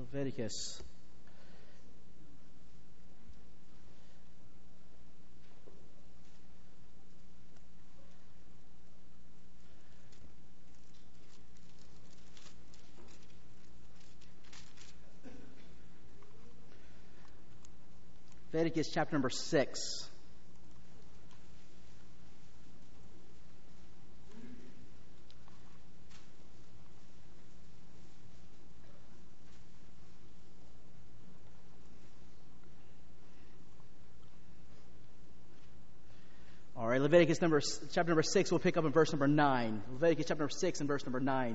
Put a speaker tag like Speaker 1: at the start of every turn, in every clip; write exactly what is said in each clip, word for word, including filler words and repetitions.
Speaker 1: Leviticus. Leviticus chapter number six. All right, Leviticus number chapter number six. We'll pick up in verse number nine. Leviticus chapter number six and verse number nine.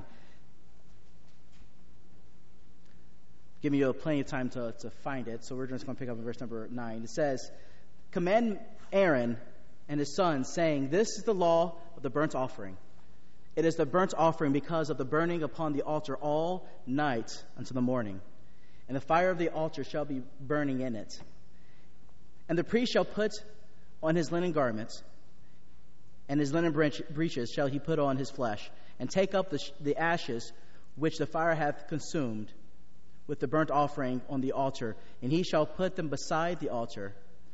Speaker 1: Giving you plenty of time to, to find it, so we're just going to pick up in verse number nine. It says, "Command Aaron and his sons, saying, This is the law of the burnt offering. It is the burnt offering because of the burning upon the altar all night until the morning. And the fire of the altar shall be burning in it. And the priest shall put on his linen garments, and his linen breeches shall he put on his flesh, and take up the, the ashes which the fire hath consumed with the burnt offering on the altar, and he shall put them beside the altar.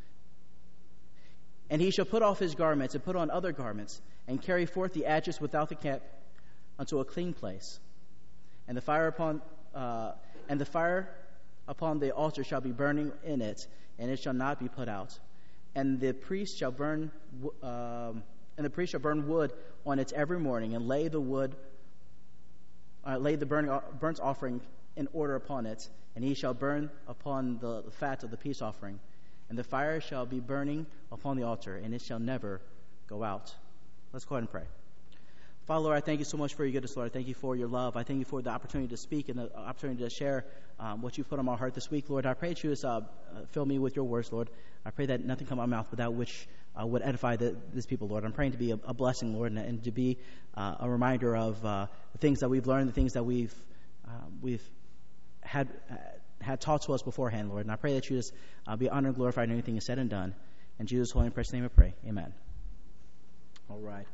Speaker 1: And he shall put off his garments and put on other garments, and carry forth the ashes without the camp unto a clean place. And the fire upon uh, and the fire upon the altar shall be burning in it, and it shall not be put out. And the priest shall burn um, and the priest shall burn wood on it every morning, and lay the wood uh, lay the burning burnt offering in order upon it, and he shall burn upon the fat of the peace offering. And the fire shall be burning upon the altar, and it shall never go out." Let's go ahead and pray. Father, Lord, I thank you so much for your goodness, Lord. I thank you for your love. I thank you for the opportunity to speak and the opportunity to share um, what you've put on my heart this week, Lord. I pray that you just uh, fill me with your words, Lord. I pray that nothing come out of my mouth without which uh, would edify the, this people, Lord. I'm praying to be a, a blessing, Lord, and, and to be uh, a reminder of uh, the things that we've learned, the things that we've uh, we've had uh, had taught to us beforehand, Lord. And I pray that you just uh, be honored and glorified in anything is said and done. In Jesus' holy and precious name I pray. Amen. All right.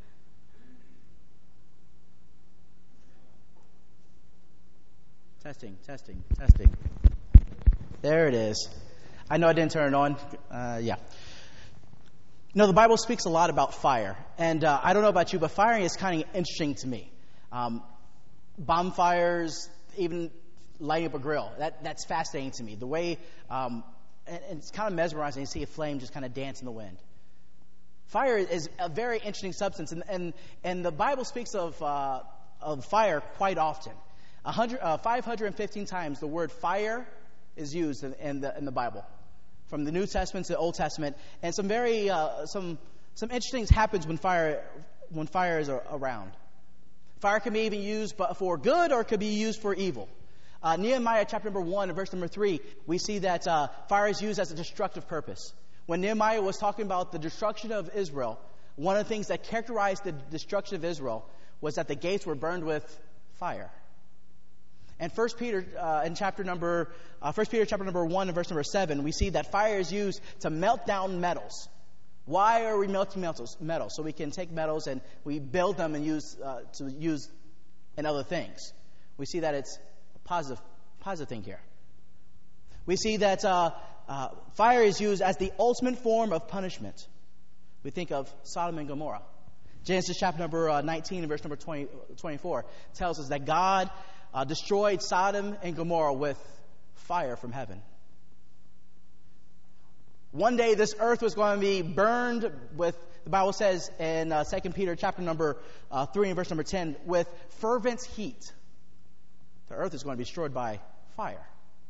Speaker 1: Testing, testing, testing. There it is. I know I didn't turn it on. Uh, yeah. You know, the Bible speaks a lot about fire. And uh, I don't know about you, but fire is kind of interesting to me. Um, bonfires, even lighting up a grill, that, that's fascinating to me. The way, um, and, and it's kind of mesmerizing to see a flame just kind of dance in the wind. Fire is a very interesting substance, and and, and the Bible speaks of uh, of fire quite often. one hundred, uh, five hundred fifteen times the word fire is used in, in the in the Bible, from the New Testament to the Old Testament, and some very uh, some some interesting things happens when fire when fire is around. Fire can be even used for good, or it could be used for evil. Uh, Nehemiah chapter number one and verse number three, we see that uh, fire is used as a destructive purpose. When Nehemiah was talking about the destruction of Israel, one of the things that characterized the destruction of Israel was that the gates were burned with fire. And First Peter uh, in chapter number uh, First Peter chapter number one and verse number seven, we see that fire is used to melt down metals. Why are we melting metals? Metals, so we can take metals and we build them and use uh, to use in other things. We see that it's Positive, positive thing here. We see that uh, uh, fire is used as the ultimate form of punishment. We think of Sodom and Gomorrah. Genesis chapter number uh, nineteen and verse number twenty, twenty-four tells us that God uh, destroyed Sodom and Gomorrah with fire from heaven. One day this earth was going to be burned with, the Bible says in uh, Second Peter chapter number uh, three and verse number ten, with fervent heat. The earth is going to be destroyed by fire.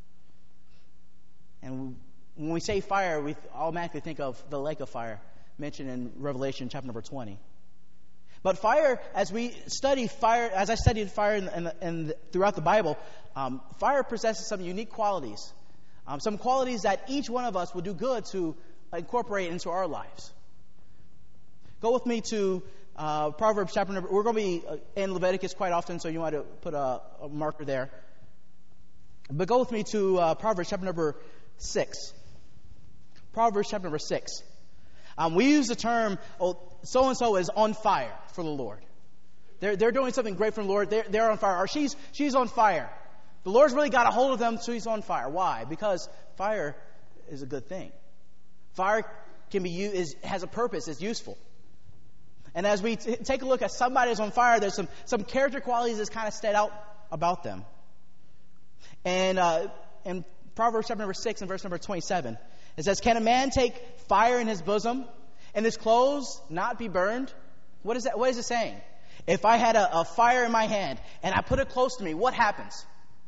Speaker 1: And when we say fire, we automatically think of the lake of fire mentioned in Revelation chapter number twenty. But fire, as we study fire, as I studied fire in, in, in, throughout the Bible, um, fire possesses some unique qualities. Um, some qualities that each one of us will do good to incorporate into our lives. Go with me to Uh, Proverbs chapter number, we're going to be in Leviticus quite often, so you want to put a, a marker there. But go with me to uh, Proverbs chapter number six. Proverbs chapter number six. Um, we use the term, oh, so-and-so is on fire for the Lord. They're, they're doing something great for the Lord. They're, they're on fire. Or she's, she's on fire. The Lord's really got a hold of them, so he's on fire. Why? Because fire is a good thing. Fire can be used, is, has a purpose, is useful. And as we t- take a look at somebody who's on fire, there's some, some character qualities that kind of stand out about them. And uh, in Proverbs chapter number six and verse number twenty-seven, it says, "Can a man take fire in his bosom and his clothes not be burned?" What is that? What is it saying? If I had a, a fire in my hand and I put it close to me, what happens?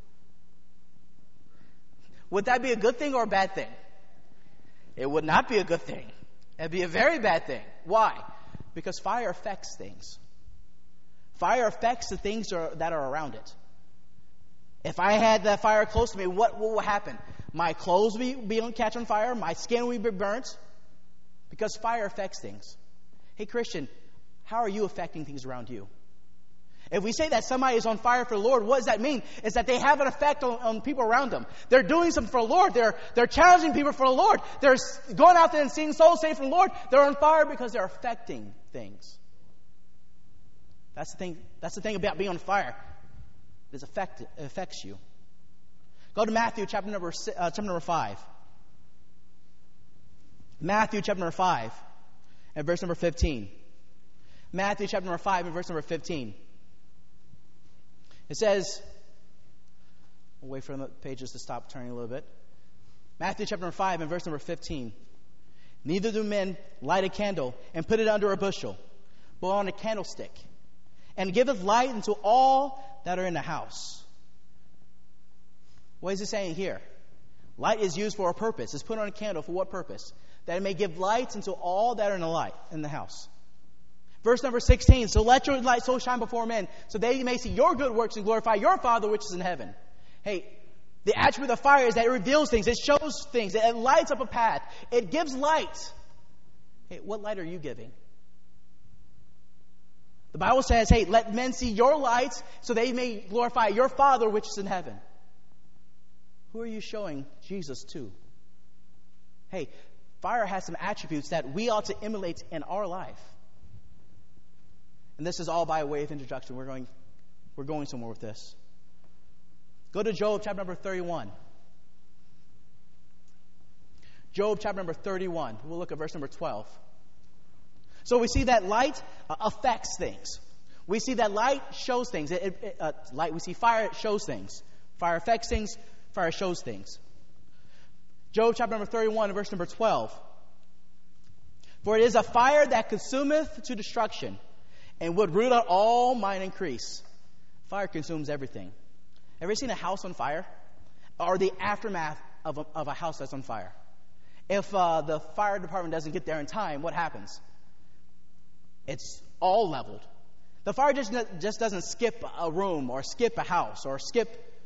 Speaker 1: Would that be a good thing or a bad thing? It would not be a good thing. It'd be a very bad thing. Why? Because fire affects things. Fire affects the things are, that are around it. If I had that fire close to me, what, what will happen? My clothes will be, be on, catch on fire. My skin will be burnt. Because fire affects things. Hey, Christian, how are you affecting things around you? If we say that somebody is on fire for the Lord, what does that mean? It's that they have an effect on, on people around them. They're doing something for the Lord. They're, they're challenging people for the Lord. They're going out there and seeing souls saved from the Lord. They're on fire because they're affecting things. That's the thing. That's the thing about being on fire. It affect, it affects you. Go to Matthew chapter number uh, chapter number five. Matthew chapter number five and verse number fifteen. Matthew chapter number five and verse number fifteen. It says, we'll wait for the pages to stop turning a little bit. Matthew chapter number five and verse number fifteen. "Neither do men light a candle and put it under a bushel, but on a candlestick, and giveth light unto all that are in the house." What is it saying here? Light is used for a purpose. It's put on a candle for what purpose? That it may give light unto all that are in the light in the house. Verse number sixteen, "So let your light so shine before men, so they may see your good works and glorify your Father which is in heaven." Hey, the attribute of fire is that it reveals things. It shows things. It lights up a path. It gives light. Hey, what light are you giving? The Bible says, hey, let men see your lights so they may glorify your Father which is in heaven. Who are you showing Jesus to? Hey, fire has some attributes that we ought to emulate in our life. And this is all by way of introduction. We're going, we're going somewhere with this. Go to Job chapter number thirty-one. Job chapter number thirty-one. We'll look at verse number twelve. So we see that light uh, affects things. We see that light shows things. It, it, uh, light. We see fire. It shows things. Fire affects things. Fire shows things. Job chapter number thirty-one, verse number twelve. "For it is a fire that consumeth to destruction, and would root out all mine increase." Fire consumes everything. Ever seen a house on fire? Or the aftermath of a, of a house that's on fire? If uh, the fire department doesn't get there in time, what happens? It's all leveled. The fire just, just doesn't skip a room or skip a house or skip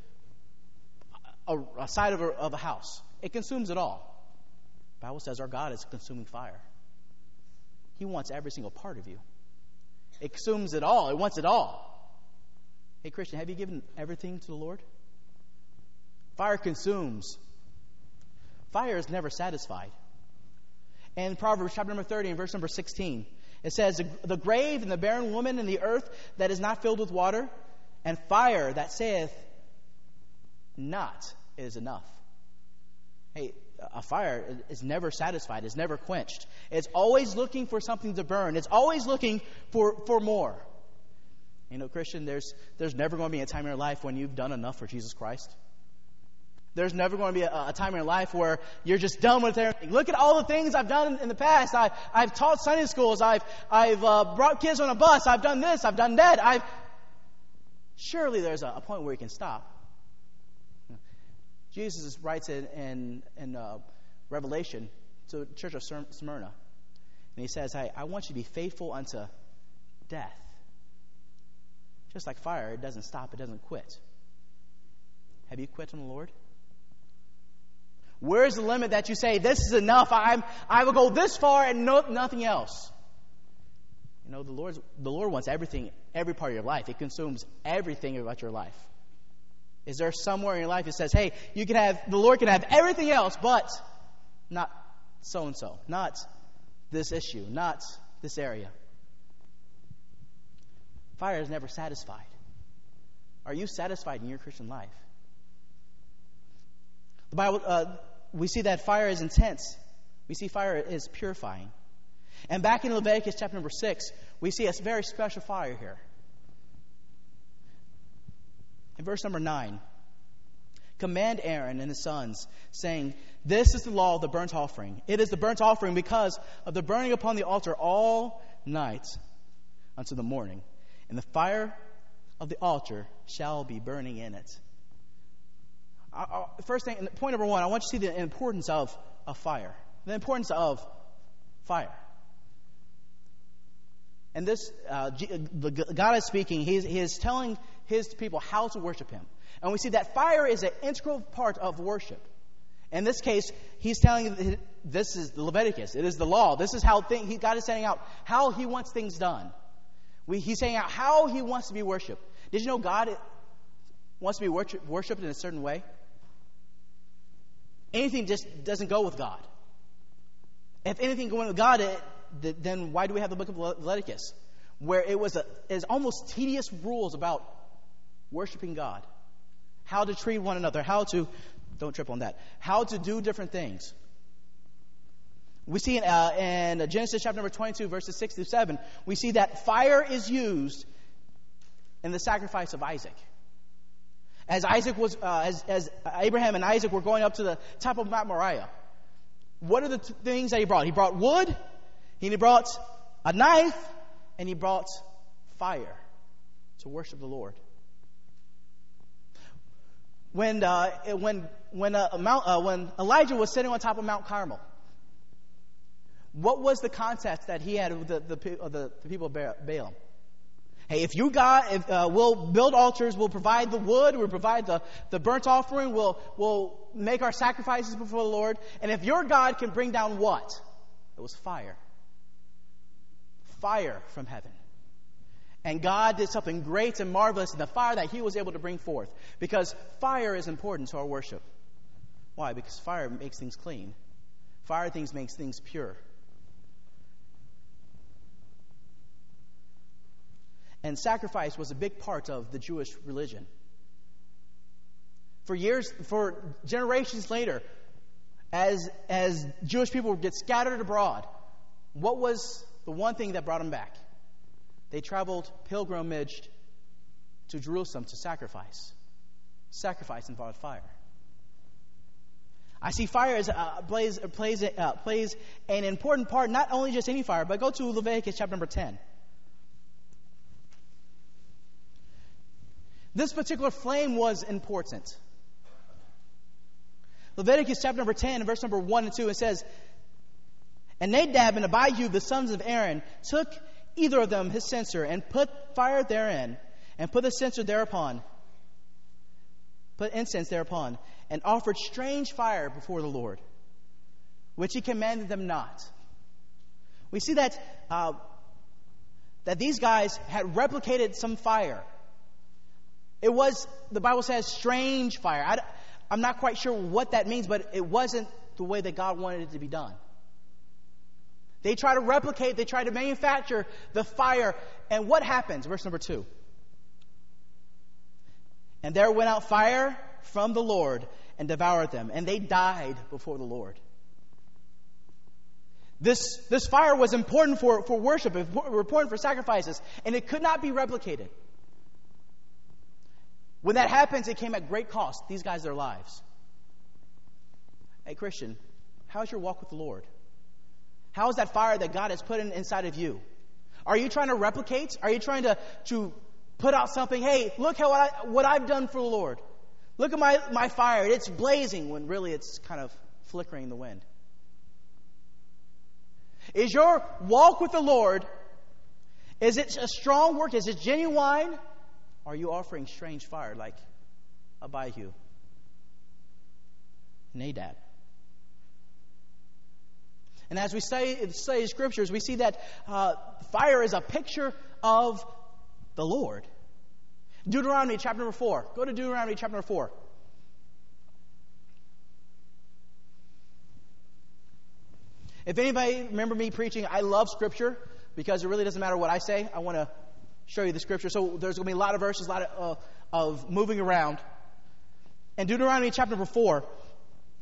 Speaker 1: a, a side of a, of a house. It consumes it all. The Bible says our God is a consuming fire. He wants every single part of you. It consumes it all. It wants it all. Hey, Christian, have you given everything to the Lord? Fire consumes. Fire is never satisfied. And Proverbs chapter number thirty and verse number sixteen, it says, "The grave and the barren woman and the earth that is not filled with water, and fire that saith not is enough." Hey, a fire is never satisfied. It's never quenched. It's always looking for something to burn. It's always looking for, for more. You know, Christian, there's there's never going to be a time in your life when you've done enough for Jesus Christ. There's never going to be a, a time in your life where you're just done with everything. Look at all the things I've done in the past. I, I've taught Sunday schools. I've I've uh, brought kids on a bus. I've done this. I've done that. I've surely there's a, a point where you can stop. Jesus writes in in, in uh, Revelation to the church of Smyrna, and he says, "Hey, I want you to be faithful unto death." Just like fire, it doesn't stop, it doesn't quit. Have you quit on the Lord? Where's the limit that you say, this is enough, I'm, I will go this far and no, nothing else? You know, the Lord's, the Lord wants everything, every part of your life. It consumes everything about your life. Is there somewhere in your life that says, hey, you can have, the Lord can have everything else, but not so-and-so, not this issue, not this area? Fire is never satisfied. Are you satisfied in your Christian life? The Bible, uh, we see that fire is intense. We see fire is purifying. And back in Leviticus chapter number six, we see a very special fire here. In verse number nine, command Aaron and his sons, saying, this is the law of the burnt offering. It is the burnt offering because of the burning upon the altar all night unto the morning. And the fire of the altar shall be burning in it. I, I, first thing, point number one, I want you to see the importance of, of fire. The importance of fire. And this, uh, the God is speaking. He is, he is telling his people how to worship him. And we see that fire is an integral part of worship. In this case, he's telling, this is Leviticus. It is the law. This is how thing, he, God is setting out how he wants things done. We, he's saying out how he wants to be worshipped. Did you know God wants to be worship, worshipped in a certain way? Anything just doesn't go with God. If anything going with God, it, then why do we have the book of Leviticus, where it was a, is almost tedious rules about worshiping God, how to treat one another, how to, don't trip on that, how to do different things. We see in, uh, in Genesis chapter number twenty-two, verses six through seven, we see that fire is used in the sacrifice of Isaac. As Isaac was, uh, as, as Abraham and Isaac were going up to the top of Mount Moriah, what are the t- things that he brought? He brought wood, he brought a knife, and he brought fire to worship the Lord. When uh, when when uh, Mount, uh, when Elijah was sitting on top of Mount Carmel, what was the contest that he had with the the, the, the people of Balaam? Hey, if you God, if, uh, we'll build altars, we'll provide the wood, we'll provide the, the burnt offering, we'll we'll make our sacrifices before the Lord, and if your God can bring down what? It was fire. Fire from heaven. And God did something great and marvelous in the fire that he was able to bring forth. Because fire is important to our worship. Why? Because fire makes things clean. Fire things makes things pure. And sacrifice was a big part of the Jewish religion. For years, for generations later, as, as Jewish people would get scattered abroad, what was the one thing that brought them back? They traveled pilgrimage to Jerusalem to sacrifice. Sacrifice involved fire. I see fire as, uh, plays, plays, uh, plays an important part, not only just any fire, but go to Leviticus chapter number ten. This particular flame was important. Leviticus chapter number ten, verse number one and two, it says, and Nadab and Abihu, the sons of Aaron, took either of them his censer and put fire therein, and put the censer thereupon, put incense thereupon, and offered strange fire before the Lord, which he commanded them not. We see that uh, that these guys had replicated some fire. It was, the Bible says, strange fire. I, I'm not quite sure what that means, but it wasn't the way that God wanted it to be done. They try to replicate, they try to manufacture the fire. And what happens? Verse number two. And there went out fire from the Lord and devoured them, and they died before the Lord. This, this fire was important for, for worship, important for sacrifices, and it could not be replicated. When that happens, it came at great cost. These guys, their lives. Hey, Christian, how's your walk with the Lord? How is that fire that God has put in, inside of you? Are you trying to replicate? Are you trying to, to put out something? Hey, look how I, what I've done for the Lord. Look at my, my fire. It's blazing when really it's kind of flickering in the wind. Is your walk with the Lord, is it a strong work? Is it genuine? Or are you offering strange fire like Abihu, Nadab? And as we study, study scriptures, we see that uh, fire is a picture of the Lord. Deuteronomy chapter number four. Go to Deuteronomy chapter number four. If anybody remember me preaching, I love scripture because it really doesn't matter what I say. I want to show you the scripture. So there's going to be a lot of verses, a lot of, uh, of moving around. In Deuteronomy chapter number four,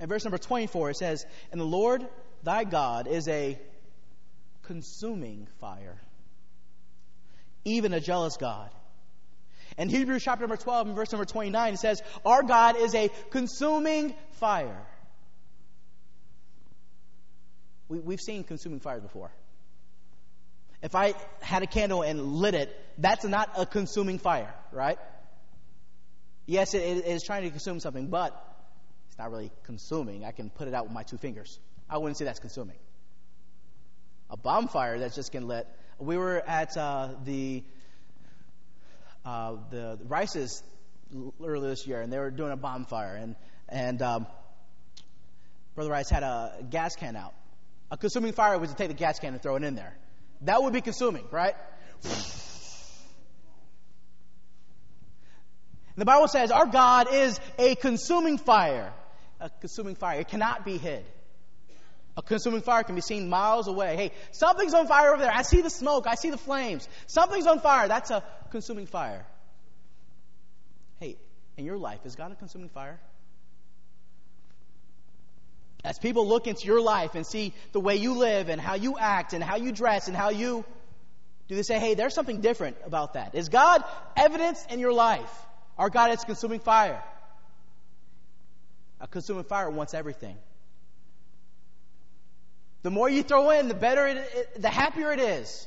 Speaker 1: In verse number twenty-four, it says, "And the Lord thy God is a consuming fire, even a jealous God." In Hebrews chapter number twelve, and verse number twenty-nine, it says, "Our God is a consuming fire." We, we've seen consuming fires before. If I had a candle and lit it, that's not a consuming fire, right? Yes, it, it is trying to consume something, but it's not really consuming. I can put it out with my two fingers. I wouldn't say that's consuming. A bonfire that's just getting lit. We were at uh, the uh, the Rice's earlier this year, and they were doing a bonfire, and and um, Brother Rice had a gas can out. A consuming fire was to take the gas can and throw it in there. That would be consuming, right? The Bible says our God is a consuming fire. A consuming fire. It cannot be hid. A consuming fire can be seen miles away. Hey, something's on fire over there. I see the smoke. I see the flames. Something's on fire. That's a consuming fire. Hey, in your life, is God a consuming fire? As people look into your life and see the way you live and how you act and how you dress and how you, do they say, hey, there's something different about that? Is God evidence in your life? Our God is a consuming fire. A consuming fire wants everything. The more you throw in, the better it, it the happier it is.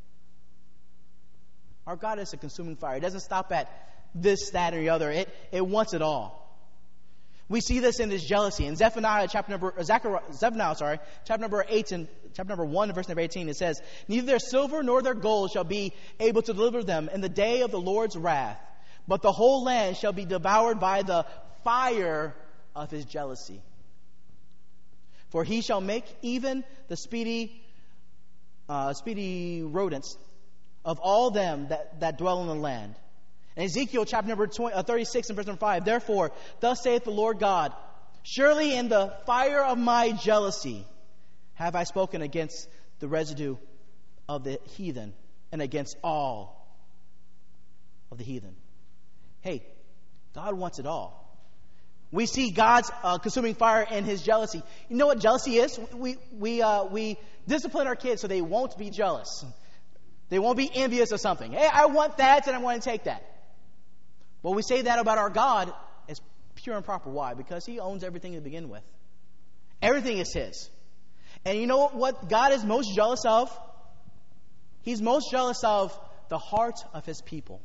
Speaker 1: Our God is a consuming fire. It doesn't stop at this, that, or the other. It, it wants it all. We see this in His jealousy. In Zephaniah chapter number Zechariah, Zephaniah, sorry, chapter number eight and chapter number one, verse number eighteen, it says, "Neither their silver nor their gold shall be able to deliver them in the day of the Lord's wrath, but the whole land shall be devoured by the fire of His jealousy. For He shall make even the speedy, uh, speedy rodents of all them that, that dwell in the land." In Ezekiel chapter number twenty, uh, thirty-six and verse number five, "Therefore, thus saith the Lord God, surely in the fire of my jealousy have I spoken against the residue of the heathen and against all of the heathen." Hey, God wants it all. We see God's uh, consuming fire in His jealousy. You know what jealousy is? We we uh, we discipline our kids so they won't be jealous. They won't be envious of something. Hey, I want that and I want to take that. But we say that about our God is pure and proper. Why? Because He owns everything to begin with. Everything is His. And you know what God is most jealous of? He's most jealous of the heart of His people.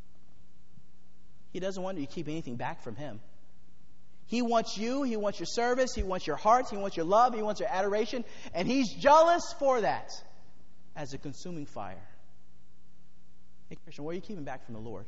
Speaker 1: He doesn't want you to keep anything back from Him. He wants you. He wants your service. He wants your heart. He wants your love. He wants your adoration. And He's jealous for that as a consuming fire. Hey, Christian, what are you keeping back from the Lord?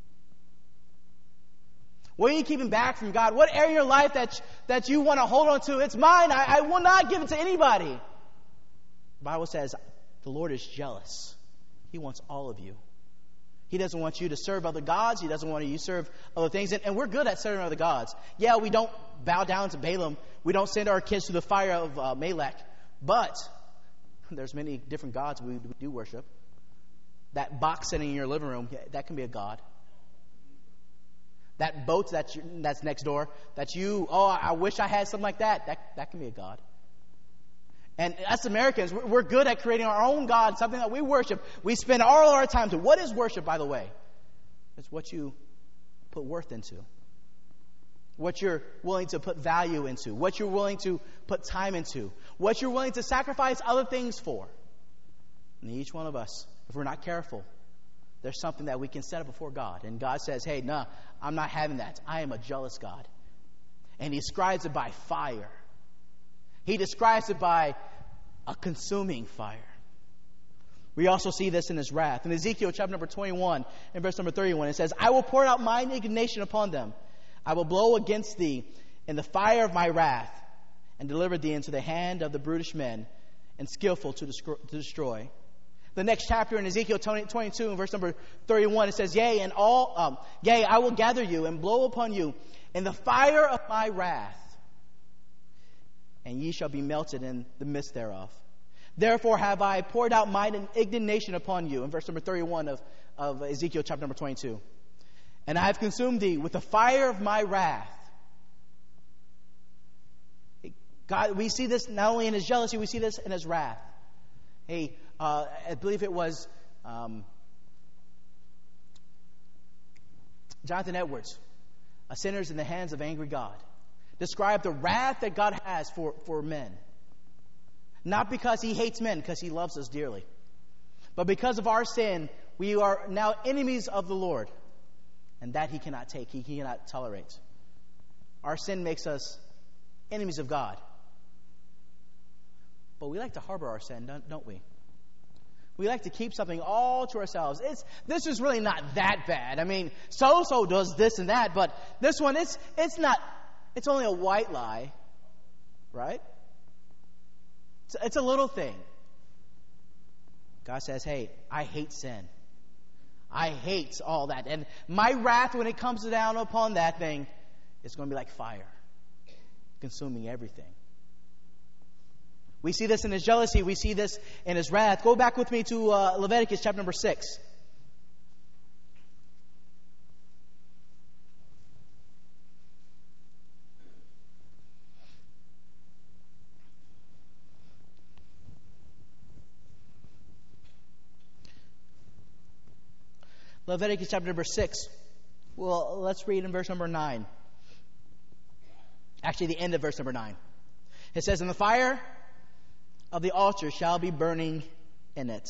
Speaker 1: What are you keeping back from God? What area of your life that, that you want to hold on to? It's mine. I, I will not give it to anybody. The Bible says the Lord is jealous. He wants all of you. He doesn't want you to serve other gods. He doesn't want you to serve other things. And, and we're good at serving other gods. Yeah, we don't bow down to Balaam. We don't send our kids to the fire of uh, Malek. But there's many different gods we, we do worship. That box sitting in your living room, yeah, that can be a god. That boat that's, that's next door, that you, oh, I wish I had something like that. That, that can be a god. And us Americans, we're good at creating our own God, something that we worship. We spend all our time to. What is worship, by the way? It's what you put worth into. What you're willing to put value into. What you're willing to put time into. What you're willing to sacrifice other things for. And each one of us, if we're not careful, there's something that we can set up before God. And God says, hey, no, I'm not having that. I am a jealous God. And He describes it by fire. He describes it by a consuming fire. We also see this in His wrath. In Ezekiel chapter number twenty-one, in verse number thirty-one, it says, "I will pour out mine indignation upon them. I will blow against thee in the fire of my wrath, and deliver thee into the hand of the brutish men, and skillful to destroy." The next chapter in Ezekiel twenty-two, in verse number thirty-one, it says, Yea, and all, um, yea, I will gather you and blow upon you in the fire of my wrath, and ye shall be melted in the midst thereof. Therefore have I poured out mine indignation upon you, in verse number thirty-one of, of Ezekiel chapter number twenty-two. And I have consumed thee with the fire of my wrath. God, we see this not only in his jealousy, we see this in his wrath. Hey, uh, I believe it was um, Jonathan Edwards, A Sinner's in the Hands of Angry God, described the wrath that God has for, for men. Not because he hates men, because he loves us dearly. But because of our sin, we are now enemies of the Lord. And that he cannot take, he cannot tolerate. Our sin makes us enemies of God. But we like to harbor our sin, don't, don't we? We like to keep something all to ourselves. It's this is really not that bad. I mean, so-so does this and that, but this one, it's it's not, it's only a white lie, right? It's, it's a little thing. God says, hey, I hate sin. I hate all that. And my wrath, when it comes down upon that thing, is going to be like fire, consuming everything. We see this in his jealousy. We see this in his wrath. Go back with me to uh, Leviticus chapter number six. Leviticus chapter number six. Well, let's read in verse number nine. Actually, the end of verse number nine. It says, "And the fire of the altar shall be burning in it."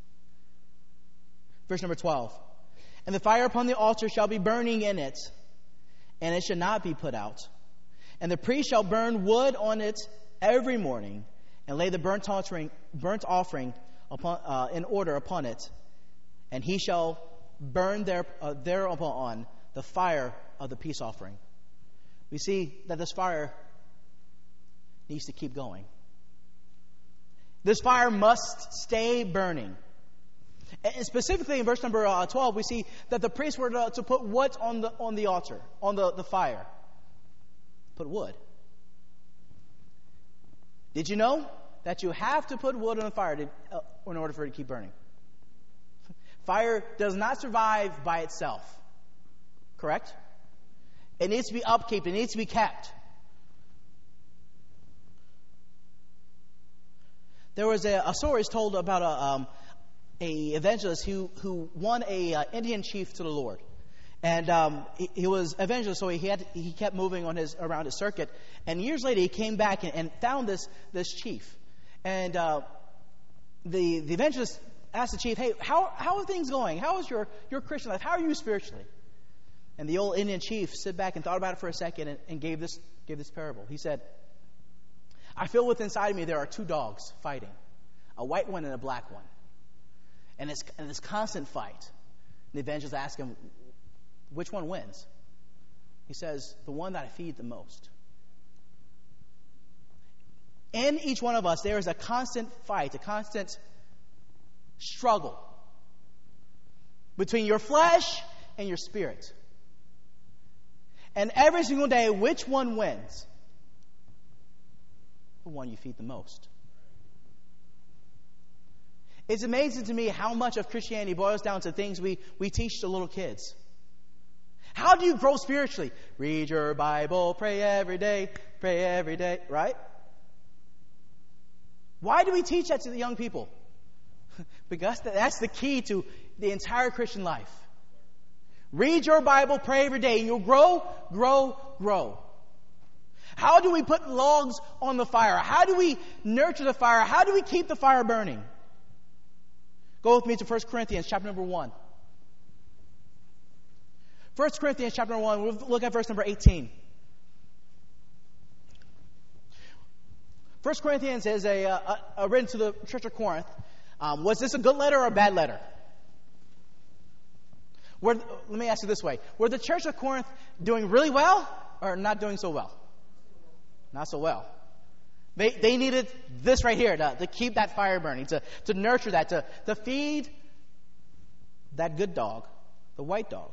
Speaker 1: Verse number twelve. "And the fire upon the altar shall be burning in it, and it shall not be put out. And the priest shall burn wood on it every morning, and lay the burnt offering, burnt offering upon, uh, in order upon it. And he shall burn there, uh, thereupon the fire of the peace offering." We see that this fire needs to keep going. This fire must stay burning. And specifically in verse number uh, twelve, we see that the priests were to, to put what on the on the altar, on the, the fire? Put wood. Did you know that you have to put wood on the fire to, uh, in order for it to keep burning? Fire does not survive by itself. Correct? It needs to be upkept. It needs to be kept. There was a, a story told about a, um, a evangelist who, who won a uh, Indian chief to the Lord. And um, he, he was evangelist, so he had he kept moving on his around his circuit. And years later, he came back and, and found this this chief. And uh, the the evangelist asked the chief, "Hey, how how are things going? How is your your Christian life? How are you spiritually?" And the old Indian chief sat back and thought about it for a second and, and gave this gave this parable. He said, "I feel within inside of me there are two dogs fighting, a white one and a black one. And it's, and this constant fight." And the evangelist asked him, "Which one wins?" He says, "The one that I feed the most." In each one of us, there is a constant fight, a constant struggle between your flesh and your spirit. And every single day, which one wins? The one you feed the most. It's amazing to me how much of Christianity boils down to things we, we teach to little kids. How do you grow spiritually? Read your Bible, pray every day, pray every day, right? Why do we teach that to the young people? Because that's the key to the entire Christian life. Read your Bible, pray every day, and you'll grow, grow, grow. How do we put logs on the fire? How do we nurture the fire? How do we keep the fire burning? Go with me to First Corinthians chapter number one. First Corinthians chapter number one, we'll look at verse number eighteen. First Corinthians is a, a, a written to the church of Corinth. Um, was this a good letter or a bad letter? Were, let me ask you this way. Were the church of Corinth doing really well or not doing so well? Not so well. They they needed this right here to, to keep that fire burning, to, to nurture that, to, to feed that good dog, the white dog.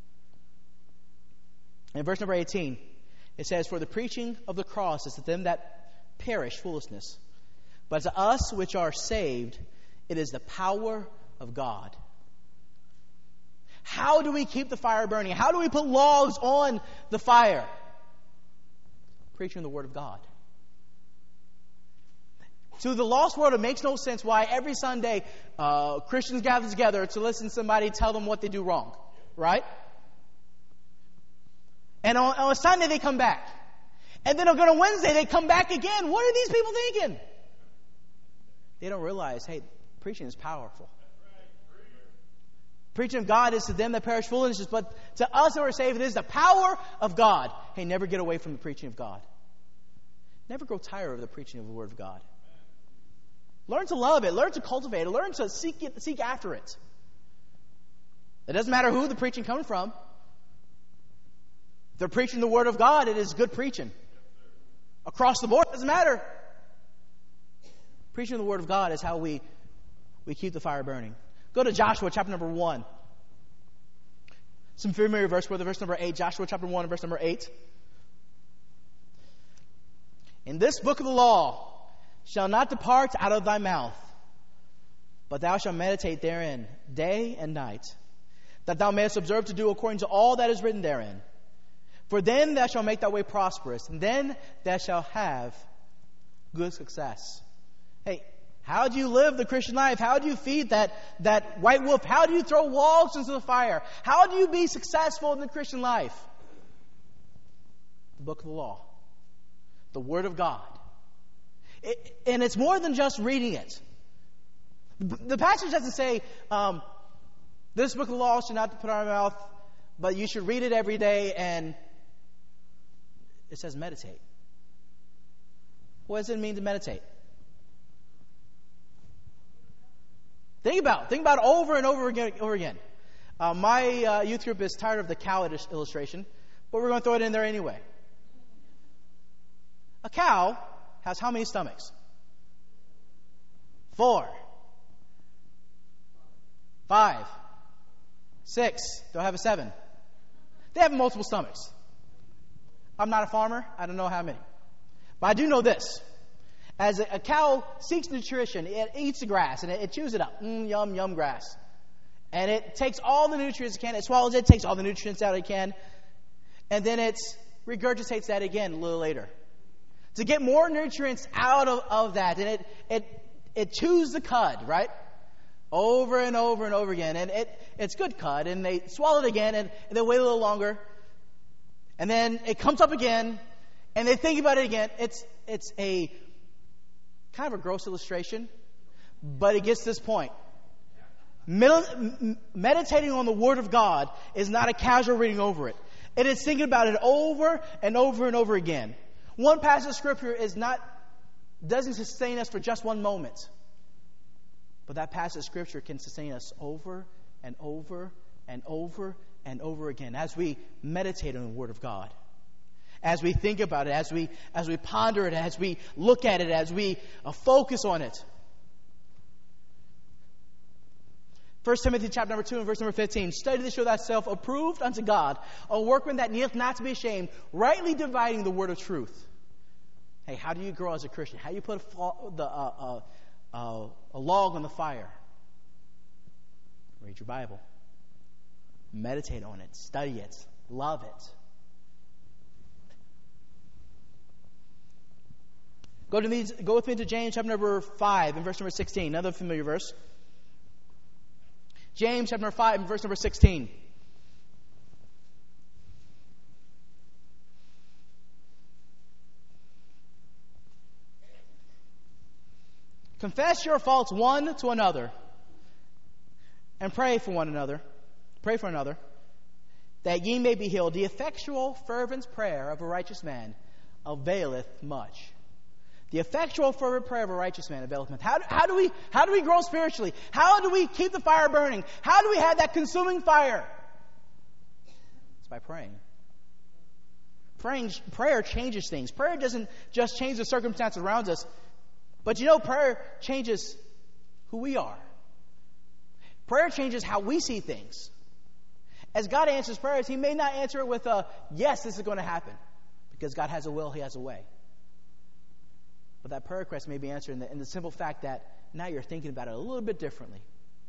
Speaker 1: In verse number eighteen, it says, "For the preaching of the cross is to them that perish foolishness, but to us which are saved, it is the power of God." How do we keep the fire burning? How do we put logs on the fire? Preaching the Word of God. To the lost world, it makes no sense why every Sunday uh, Christians gather together to listen to somebody tell them what they do wrong. Right? And on, on a Sunday, they come back. And then on a Wednesday, they come back again. What are these people thinking? They don't realize, hey, preaching is powerful. Preaching of God is to them that perish foolishness, but to us who are saved, it is the power of God. Hey, never get away from the preaching of God. Never grow tired of the preaching of the Word of God. Learn to love it. Learn to cultivate it. Learn to seek it, seek after it. It doesn't matter who the preaching comes from. If they're preaching the Word of God, it is good preaching. Across the board, it doesn't matter. Preaching the Word of God is how we, we keep the fire burning. Go to Joshua chapter number one. Some familiar verse for the verse number eight. Joshua chapter one and verse number eight. In this book of the law shall not depart out of thy mouth, but thou shalt meditate therein day and night, that thou mayest observe to do according to all that is written therein. For then thou shalt make thy way prosperous, and then thou shalt have good success. Hey, how do you live the Christian life? How do you feed that, that white wolf? How do you throw logs into the fire? How do you be successful in the Christian life? The book of the law. The Word of God. It, and it's more than just reading it. The passage doesn't say, um, this book of the law should not put in our mouth, but you should read it every day, and it says meditate. What does it mean to meditate? Think about it. Think about it over and over again. Over again. Uh, my uh, youth group is tired of the cow illustration, but we're going to throw it in there anyway. A cow has how many stomachs? Four. Five. Six. Do I have a seven? They have multiple stomachs. I'm not a farmer. I don't know how many. But I do know this. As a, a cow seeks nutrition, it eats the grass and it, it chews it up. Mm, yum, yum grass. And it takes all the nutrients it can. It swallows it, takes all the nutrients out it can. And then it regurgitates that again a little later. To get more nutrients out of, of that. And it, it, it chews the cud, right? Over and over and over again. And it, it's good cud. And they swallow it again and, and they wait a little longer. And then it comes up again. And they think about it again. It's, it's a kind of a gross illustration. But it gets this point. Meditating on the Word of God is not a casual reading over it. It is thinking about it over and over and over again. One passage of Scripture is not doesn't sustain us for just one moment. But that passage of Scripture can sustain us over and over and over and over again as we meditate on the Word of God. As we think about it, as we as we ponder it, as we look at it, as we uh, focus on it. First Timothy chapter number two and verse number fifteen. Study to show thyself approved unto God, a workman that needeth not to be ashamed, rightly dividing the word of truth. Hey, how do you grow as a Christian? How do you put a, the, uh, uh, uh, a log on the fire? Read your Bible. Meditate on it. Study it. Love it. Go to me, go with me to James chapter number five and verse number sixteen. Another familiar verse. James chapter five and verse number sixteen. Confess your faults one to another and pray for one another. Pray for another that ye may be healed. The effectual fervent prayer of a righteous man availeth much. The effectual fervent prayer of a righteous man availeth much. How, how do we how do we grow spiritually? How do we keep the fire burning? How do we have that consuming fire? It's by praying. Praying prayer changes things. Prayer doesn't just change the circumstances around us, but you know, prayer changes who we are. Prayer changes how we see things. As God answers prayers, He may not answer it with a yes, this is going to happen, because God has a will, He has a way. But that prayer request may be answered in the, in the simple fact that now you're thinking about it a little bit differently.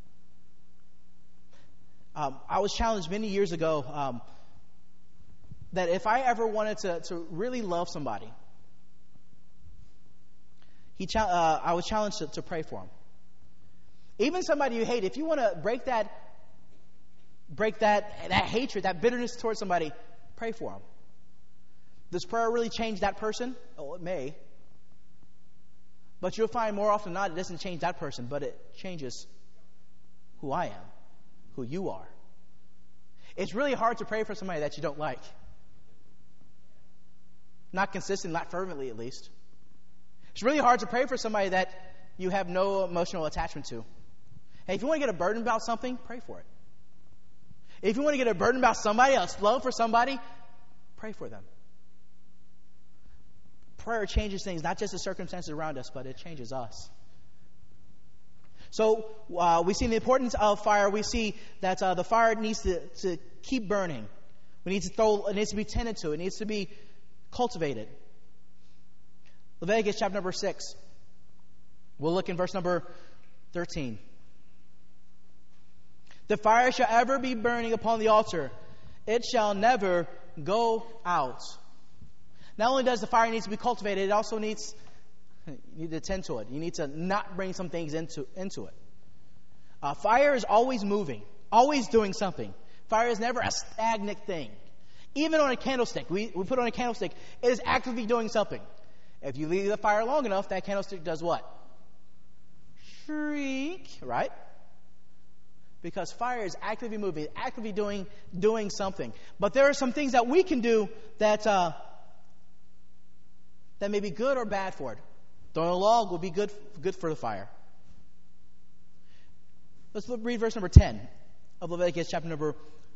Speaker 1: Um, I was challenged many years ago um, that if I ever wanted to, to really love somebody, he cha- uh, I was challenged to, to pray for him. Even somebody you hate, if you want to break that, break that, that hatred, that bitterness towards somebody, pray for them. Does prayer really change that person? Oh, it may. But you'll find more often than not, it doesn't change that person, but it changes who I am, who you are. It's really hard to pray for somebody that you don't like. Not consistent, not fervently at least. It's really hard to pray for somebody that you have no emotional attachment to. Hey, if you want to get a burden about something, pray for it. If you want to get a burden about somebody else, love for somebody, pray for them. Prayer changes things, not just the circumstances around us, but it changes us. So uh, we see the importance of fire. We see that uh, the fire needs to, to keep burning. We need to throw. It needs to be tended to. It needs to be cultivated. Leviticus chapter number six. We'll look in verse number thirteen. The fire shall ever be burning upon the altar; it shall never go out. Not only does the fire need to be cultivated, it also needs, you need to tend to it. You need to not bring some things into, into it. Uh, fire is always moving, always doing something. Fire is never a stagnant thing. Even on a candlestick, we, we put on a candlestick, it is actively doing something. If you leave the fire long enough, that candlestick does what? Shriek, right? Because fire is actively moving, actively doing, doing something. But there are some things that we can do that... Uh, that may be good or bad for it. Throwing a log will be good, good for the fire. Let's look, read verse number ten of Leviticus chapter number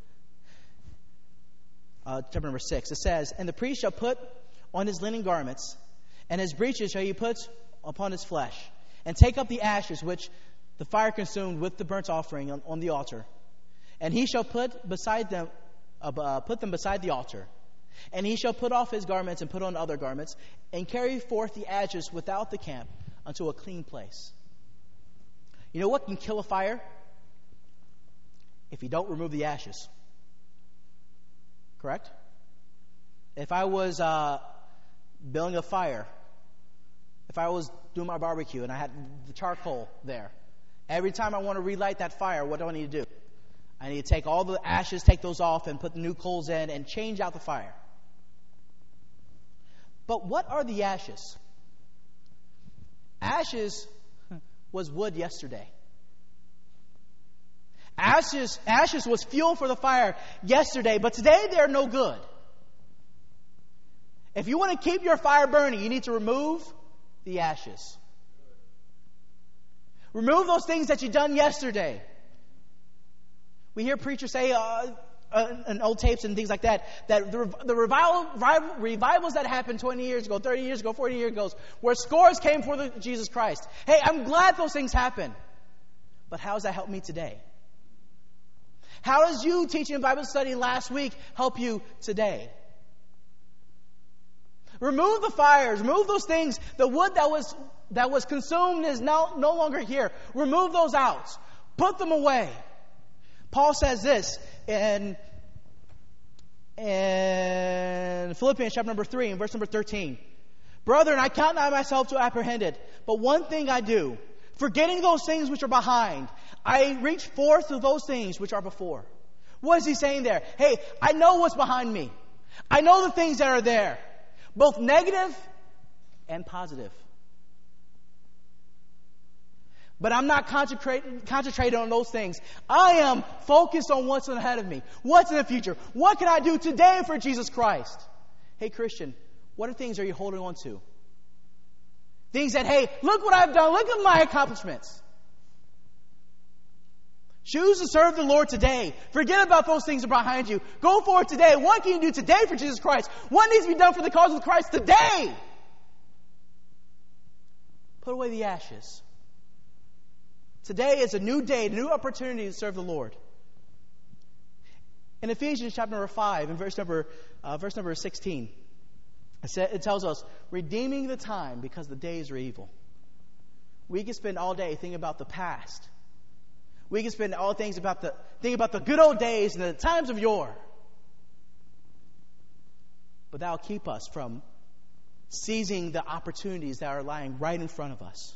Speaker 1: uh, chapter number six. It says, "And the priest shall put on his linen garments, and his breeches shall he put upon his flesh, and take up the ashes which the fire consumed with the burnt offering on, on the altar, and he shall put beside them uh, put them beside the altar. And he shall put off his garments and put on other garments, and carry forth the ashes without the camp unto a clean place." You know what can kill a fire? If you don't remove the ashes. Correct? If I was uh, building a fire, if I was doing my barbecue and I had the charcoal there, every time I want to relight that fire, what do I need to do? I need to take all the ashes, take those off, and put the new coals in and change out the fire. But what are the ashes? Ashes was wood yesterday. Ashes, ashes was fuel for the fire yesterday, but today they're no good. If you want to keep your fire burning, you need to remove the ashes. Remove those things that you've done yesterday. We hear preachers say uh, uh, in old tapes and things like that, that the, the revival, revivals that happened twenty years ago, thirty years ago, forty years ago, where scores came for the, Jesus Christ. Hey, I'm glad those things happened. But how does that help me today? How does you teaching a Bible study last week help you today? Remove the fires. Remove those things. The wood that was that was consumed is now no longer here. Remove those out. Put them away. Paul says this in, in Philippians chapter number three and verse number thirteen. "Brethren, I count not myself to apprehended, but one thing I do, forgetting those things which are behind, I reach forth to those things which are before." What is he saying there? Hey, I know what's behind me. I know the things that are there, both negative and positive. But I'm not concentrated on those things. I am focused on what's ahead of me. What's in the future? What can I do today for Jesus Christ? Hey, Christian, what are things are you holding on to? Things that, hey, look what I've done. Look at my accomplishments. Choose to serve the Lord today. Forget about those things that are behind you. Go forward today. What can you do today for Jesus Christ? What needs to be done for the cause of Christ today? Put away the ashes. Today is a new day, a new opportunity to serve the Lord. In Ephesians chapter number five, in verse number uh, verse number sixteen, it, sa- it tells us, redeeming the time because the days are evil. We can spend all day thinking about the past. We can spend all things about the think about the good old days and the times of yore. But that'll keep us from seizing the opportunities that are lying right in front of us.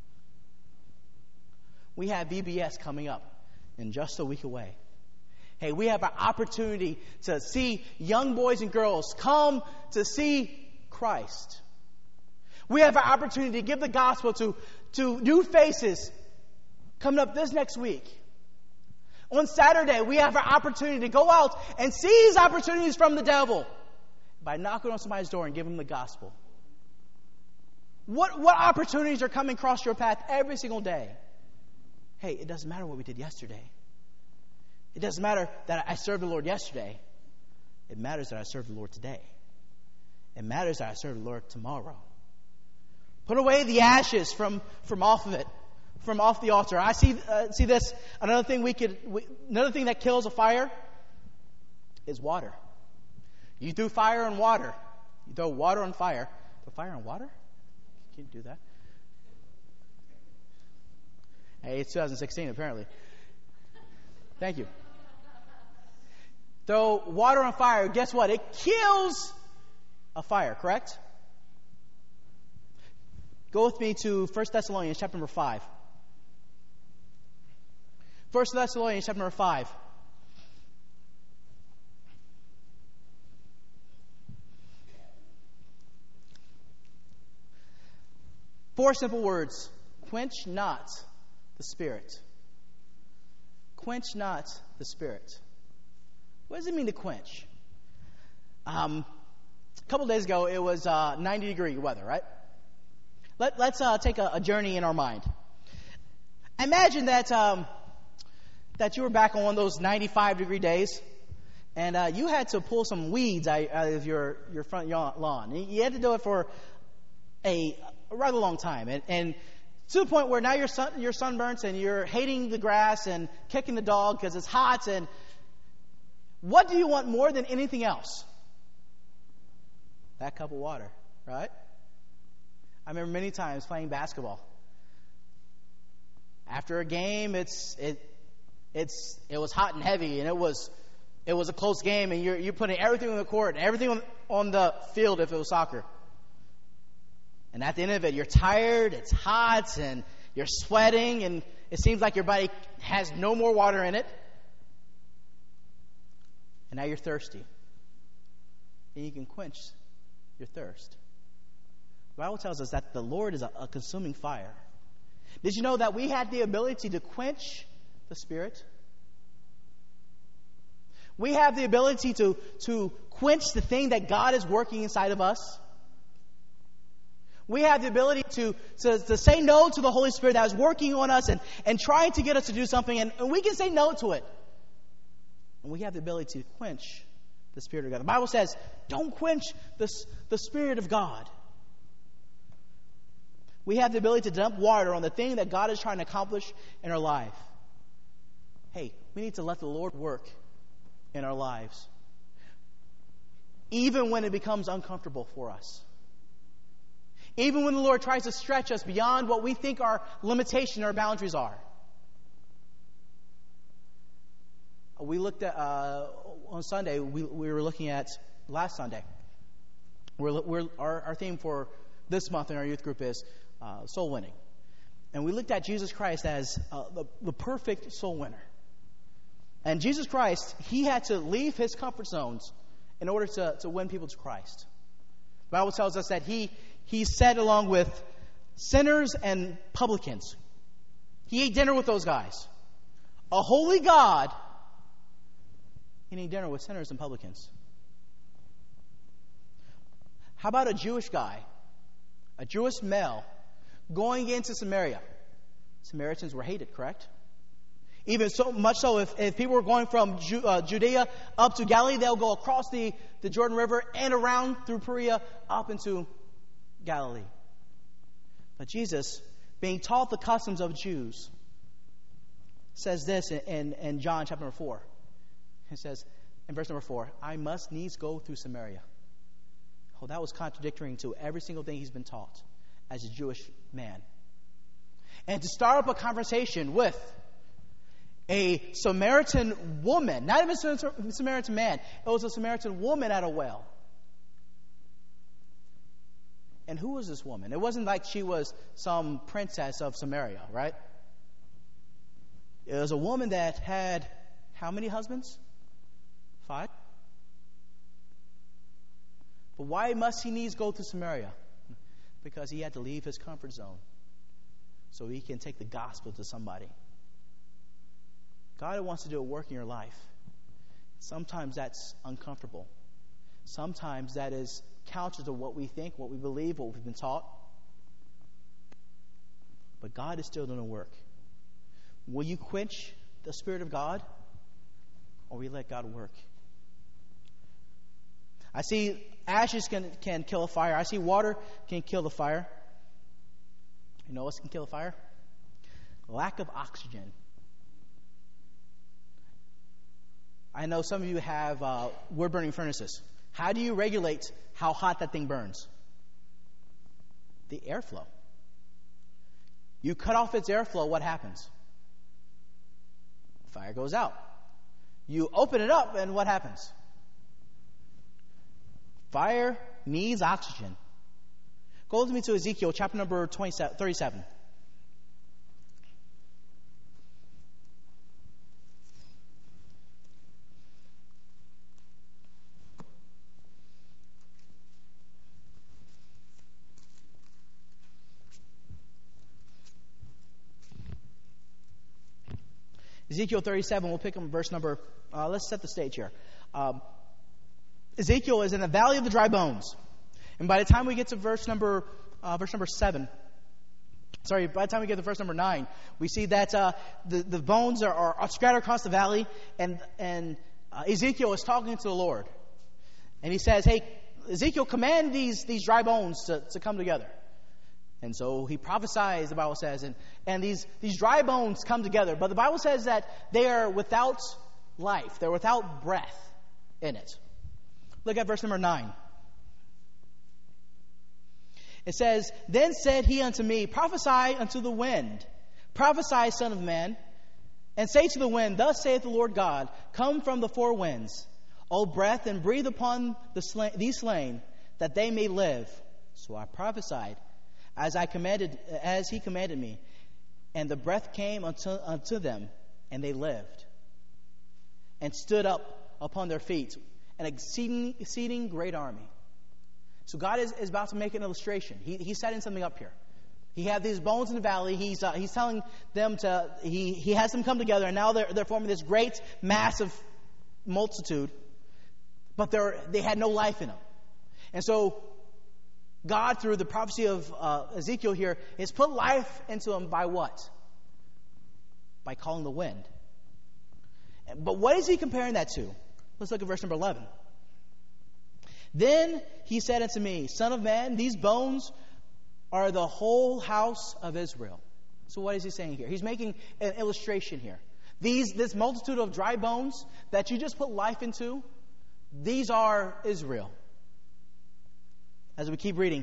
Speaker 1: We have V B S coming up in just a week away. Hey, we have an opportunity to see young boys and girls come to see Christ. We have an opportunity to give the gospel to, to new faces coming up this next week. On Saturday, we have an opportunity to go out and seize opportunities from the devil by knocking on somebody's door and giving them the gospel. What, what opportunities are coming across your path every single day? Hey, it doesn't matter what we did yesterday. It doesn't matter that I served the Lord yesterday. It matters that I serve the Lord today. It matters that I serve the Lord tomorrow. Put away the ashes from, from off of it, from off the altar. I see uh, see this. Another thing we could, we, another thing that kills a fire is water. You threw fire on water. You throw water on fire. Throw fire on water? You can't do that. Hey, it's twenty sixteen apparently. Thank you. Throw water on fire. Guess what? It kills a fire, correct? Go with me to First Thessalonians chapter number five. First Thessalonians chapter number five. Four simple words. Quench not the Spirit. Quench not the Spirit. What does it mean to quench? Um, a couple days ago, it was uh, ninety degree weather, right? Let, let's uh, take a, a journey in our mind. Imagine that um, that you were back on one of those ninety-five degree days, and uh, you had to pull some weeds out, out of your, your front lawn. You had to do it for a, a rather long time, and, and to the point where now you're, sun, you're sunburnt and you're hating the grass and kicking the dog because it's hot. And what do you want more than anything else? That cup of water, right? I remember many times playing basketball. After a game, it's it it's it was hot and heavy, and it was it was a close game, and you're you're putting everything on the court and everything on, on the field if it was soccer. And at the end of it, you're tired, it's hot, and you're sweating, and it seems like your body has no more water in it. And now you're thirsty. And you can quench your thirst. The Bible tells us that the Lord is a, a consuming fire. Did you know that we had the ability to quench the Spirit? We have the ability to, to quench the thing that God is working inside of us. We have the ability to, to, to say no to the Holy Spirit that is working on us and, and trying to get us to do something, and, and we can say no to it. And we have the ability to quench the Spirit of God. The Bible says, don't quench the, the Spirit of God. We have the ability to dump water on the thing that God is trying to accomplish in our life. Hey, we need to let the Lord work in our lives, even when it becomes uncomfortable for us. Even when the Lord tries to stretch us beyond what we think our limitation or boundaries are. We looked at, uh, on Sunday, we, we were looking at, last Sunday, we're, we're, our, our theme for this month in our youth group is uh, soul winning. And we looked at Jesus Christ as uh, the, the perfect soul winner. And Jesus Christ, he had to leave his comfort zones in order to, to win people to Christ. The Bible tells us that he, he sat along with sinners and publicans. He ate dinner with those guys. A holy God eating dinner with sinners and publicans. How about a Jewish guy, a Jewish male, going into Samaria? Samaritans were hated, correct? Even so much so, if, if people were going from Ju, uh, Judea up to Galilee, they'll go across the, the Jordan River and around through Perea up into Galilee. But Jesus, being taught the customs of Jews, says this in, in, in John chapter number four. It says in verse number four, I must needs go through Samaria. Oh, that was contradictory to every single thing he's been taught as a Jewish man. And to start up a conversation with a Samaritan woman, not even a Samaritan man, it was a Samaritan woman at a well. And who was this woman? It wasn't like she was some princess of Samaria, right? It was a woman that had how many husbands? Five? But why must he needs go to Samaria? Because he had to leave his comfort zone so he can take the gospel to somebody. God wants to do a work in your life. Sometimes that's uncomfortable. Sometimes that is counter to what we think, what we believe, what we've been taught. But God is still doing a work. Will you quench the Spirit of God, or will you let God work? I see ashes can, can kill a fire. I see water can kill the fire. You know what else can kill a fire? Lack of oxygen. I know some of you have uh, wood-burning furnaces. How do you regulate how hot that thing burns? The airflow. You cut off its airflow, what happens? Fire goes out. You open it up, and what happens? Fire needs oxygen. Go with me to Ezekiel chapter number thirty-seven. Ezekiel thirty-seven, we'll pick up verse number, uh, let's set the stage here. Um, Ezekiel is in the valley of the dry bones. And by the time we get to verse number, uh, verse number seven, sorry, by the time we get to verse number nine, we see that uh, the, the bones are, are scattered across the valley, and, and uh, Ezekiel is talking to the Lord. And he says, hey, Ezekiel, command these, these dry bones to, to come together. And so he prophesies, the Bible says, and, and these, these dry bones come together. But the Bible says that they are without life. They're without breath in it. Look at verse number nine. It says, then said he unto me, prophesy unto the wind. Prophesy, son of man, and say to the wind, thus saith the Lord God, come from the four winds, O breath, and breathe upon the slain, these slain, that they may live. So I prophesied, as I commanded, as he commanded me, and the breath came unto, unto them, and they lived, and stood up upon their feet, an exceeding, exceeding great army. So God is, is about to make an illustration. He, he's setting something up here. He had these bones in the valley. He's uh, he's telling them to. He he has them come together, and now they're they're forming this great, massive multitude. But they they had no life in them, and so God, through the prophecy of uh, Ezekiel here, has put life into them by what? By calling the wind. But what is he comparing that to? Let's look at verse number eleven. Then he said unto me, Son of man, these bones are the whole house of Israel. So what is he saying here? He's making an illustration here. These, this multitude of dry bones that you just put life into, these are Israel. As we keep reading,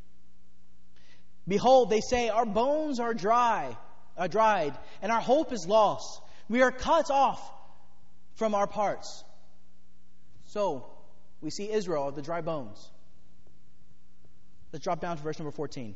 Speaker 1: behold, they say, our bones are dry, are dried, and our hope is lost. We are cut off from our parts. So, we see Israel, the dry bones. Let's drop down to verse number fourteen.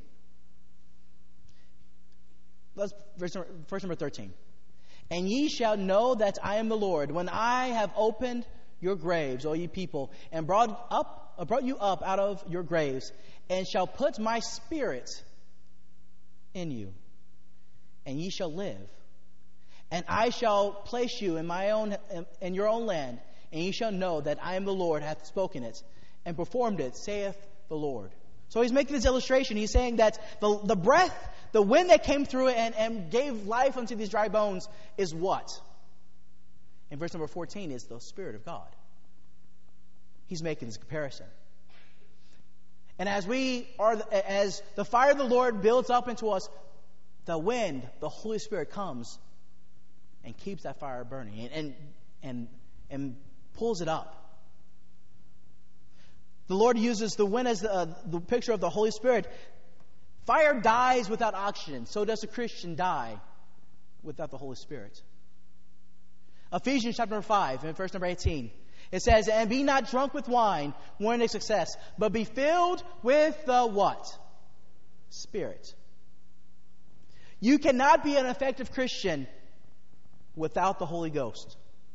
Speaker 1: Let's verse number, verse number thirteen. And ye shall know that I am the Lord, when I have opened your graves, O ye people, and brought up, uh, brought you up out of your graves, and shall put my spirit in you, and ye shall live. And I shall place you in my own, in your own land, and ye shall know that I am the Lord, hath spoken it, and performed it, saith the Lord. So he's making this illustration. He's saying that the, the breath, the wind that came through it and, and gave life unto these dry bones is what? In verse number fourteen is the Spirit of God. He's making this comparison. And as we are, as the fire of the Lord builds up into us, the wind, the Holy Spirit comes and keeps that fire burning and and and, and pulls it up. The Lord uses the wind as the, uh, the picture of the Holy Spirit. Fire dies without oxygen. So does a Christian die without the Holy Spirit. Ephesians chapter number five and verse number eighteen. It says, and be not drunk with wine, wherein is success, but be filled with the what? Spirit. You cannot be an effective Christian without the Holy Ghost.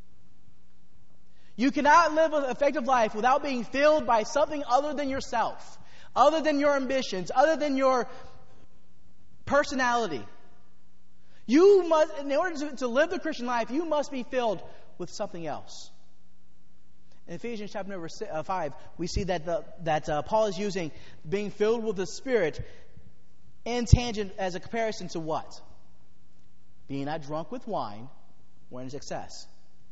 Speaker 1: You cannot live an effective life without being filled by something other than yourself, other than your ambitions, other than your personality. You must, in order to, to live the Christian life, you must be filled with something else. In Ephesians chapter number five, we see that the, that uh, Paul is using being filled with the Spirit in tangent as a comparison to what? Being not drunk with wine, wherein is excess.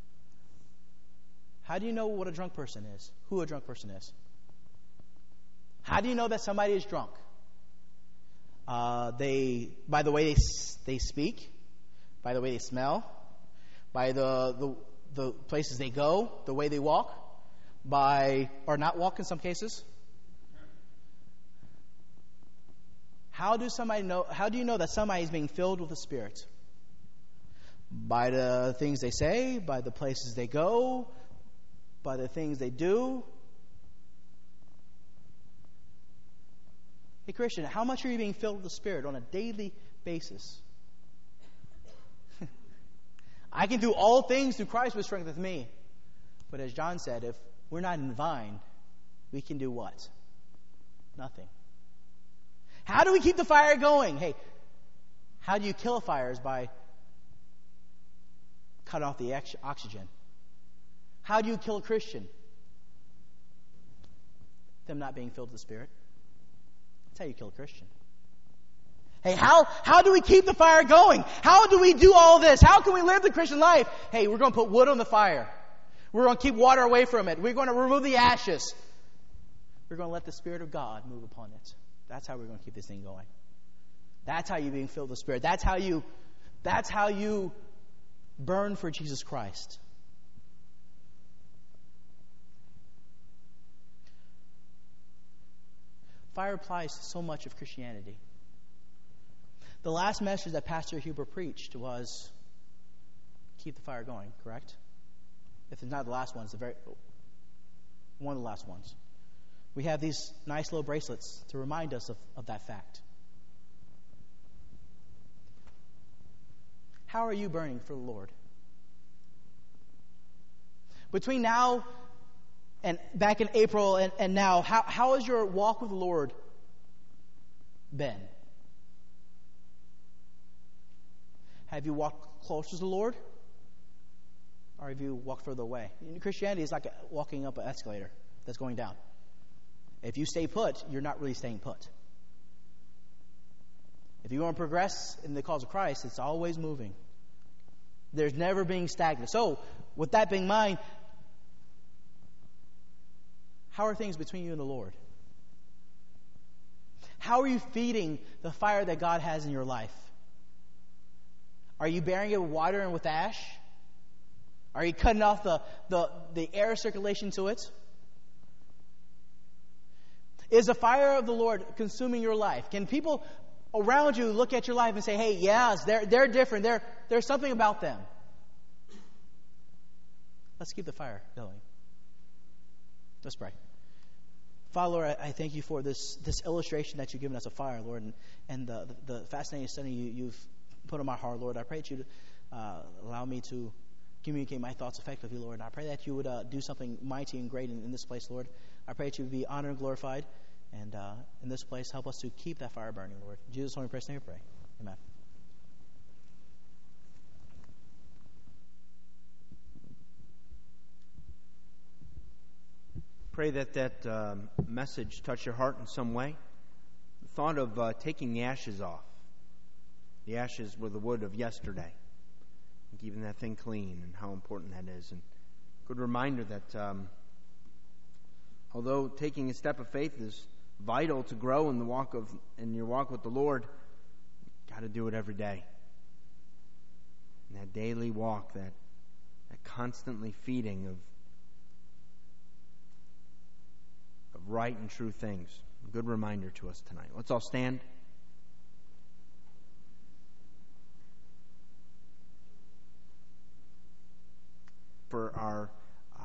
Speaker 1: How do you know what a drunk person is? Who a drunk person is? How do you know that somebody is drunk? Uh, they, by the way they they speak, by the way they smell, by the, the the places they go, the way they walk, by or not walk in some cases. How do somebody know? How do you know that somebody is being filled with the Spirit? By the things they say, by the places they go, by the things they do. Hey Christian, how much are you being filled with the Spirit on a daily basis? I can do all things through Christ which strengtheneth me. But as John said, if we're not in the vine, we can do what? Nothing. How do we keep the fire going? Hey, how do you kill fires? By cutting off the oxygen. How do you kill a Christian? Them not being filled with the Spirit. That's how you kill a Christian. Hey, how, how do we keep the fire going? How do we do all this? How can we live the Christian life? Hey, we're going to put wood on the fire. We're going to keep water away from it. We're going to remove the ashes. We're going to let the Spirit of God move upon it. That's how we're going to keep this thing going. That's how you're being filled with the Spirit. That's how you, that's how you burn for Jesus Christ. Fire applies to so much of Christianity. The last message that Pastor Huber preached was keep the fire going, correct? If it's not the last one, it's the very one of the last ones. We have these nice little bracelets to remind us of, of that fact. How are you burning for the Lord? Between now and back in April and, and now, how, how has your walk with the Lord been? Have you walked closer to the Lord? Or have you walked further away? Christianity is like walking up an escalator that's going down. If you stay put, you're not really staying put. If you want to progress in the cause of Christ, it's always moving. There's never being stagnant. So, with that being in mind, how are things between you and the Lord? How are you feeding the fire that God has in your life? Are you bearing it with water and with ash? Are you cutting off the, the, the air circulation to it? Is the fire of the Lord consuming your life? Can people around you look at your life and say, hey, yes, they're, they're different. They're, there's something about them. Let's keep the fire going. Let's pray. Father, Lord, I, I thank you for this, this illustration that you've given us of fire, Lord, and, and the, the, the fascinating study you, you've put on my heart, Lord. I pray that you uh, allow me to communicate my thoughts effectively, Lord. And I pray that you would uh, do something mighty and great in, in this place, Lord. I pray that you would be honored and glorified. And uh, in this place, help us to keep that fire burning, Lord. In Jesus' holy praise, name we pray. Amen.
Speaker 2: Pray that that um, message touch your heart in some way. The thought of uh, taking the ashes off. The ashes were the wood of yesterday. And keeping that thing clean and how important that is. And good reminder that um, although taking a step of faith is vital to grow in the walk of in your walk with the Lord, you got to do it every day. And that daily walk, that that constantly feeding of of right and true things. A good reminder to us tonight. Let's all stand. For our